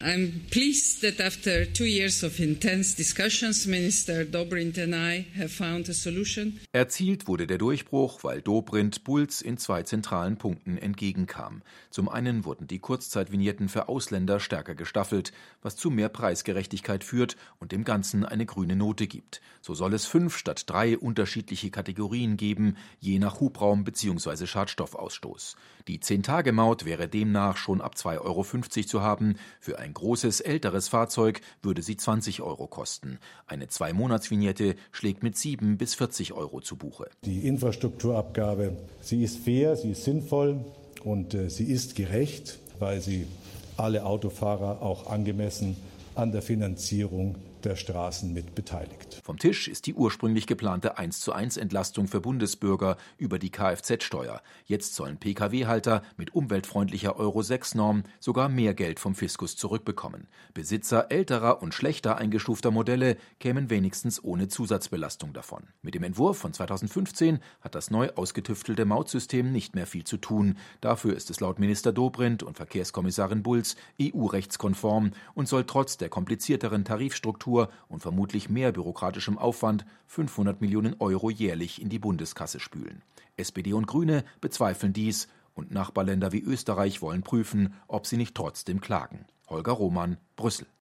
I'm pleased that after 2 years of intense discussions, Minister Dobrindt and I have found a solution. Erzielt wurde der Durchbruch, weil Dobrindt Bulc in 2 zentralen Punkten entgegenkam. Zum einen wurden die Kurzzeitvignetten für Ausländer stärker gestaffelt, was zu mehr Preisgerechtigkeit führt und dem Ganzen eine grüne Note gibt. So soll es 5 statt 3 unterschiedliche Kategorien geben, je nach Hubraum bzw. Schadstoffausstoß. Die 10-Tage-Maut wäre demnach schon ab 2,50 € zu haben. Für ein großes, älteres Fahrzeug würde sie 20 € kosten. Eine 2-Monats-Vignette schlägt mit 7 bis 40 € zu Buche. Die Infrastrukturabgabe, sie ist fair, sie ist sinnvoll und sie ist gerecht, weil sie alle Autofahrer auch angemessen an der Finanzierung der Straßen mit beteiligt. Vom Tisch ist die ursprünglich geplante 1:1 Entlastung für Bundesbürger über die Kfz-Steuer. Jetzt sollen Pkw-Halter mit umweltfreundlicher Euro-6-Norm sogar mehr Geld vom Fiskus zurückbekommen. Besitzer älterer und schlechter eingestufter Modelle kämen wenigstens ohne Zusatzbelastung davon. Mit dem Entwurf von 2015 hat das neu ausgetüftelte Mautsystem nicht mehr viel zu tun. Dafür ist es laut Minister Dobrindt und Verkehrskommissarin Bulc EU-rechtskonform und soll trotz der komplizierteren Tarifstruktur und vermutlich mehr bürokratischem Aufwand 500 Millionen € jährlich in die Bundeskasse spülen. SPD und Grüne bezweifeln dies und Nachbarländer wie Österreich wollen prüfen, ob sie nicht trotzdem klagen. Holger Roman, Brüssel.